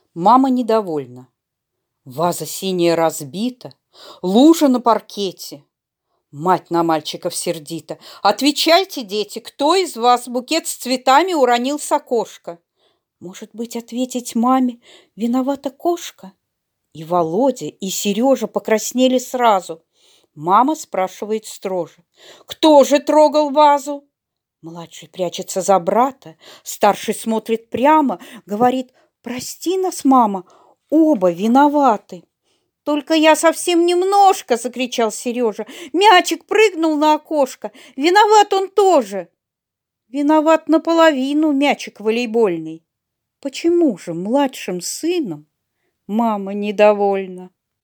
Мама недовольна. Ваза синяя разбита, лужа на паркете. Мать на мальчиков сердита. Отвечайте, дети, кто из вас букет с цветами уронил с окошка? Может быть, ответить маме: виновата кошка? И Володя, и Сережа покраснели сразу. Мама спрашивает строже: кто же трогал вазу? Младший прячется за брата, старший смотрит прямо, говорит: прости нас, мама, оба виноваты. Только я совсем немножко, закричал Сережа. Мячик прыгнул на окошко. Виноват он тоже. Виноват наполовину мячик волейбольный. Почему же младшим сыном мама недовольна?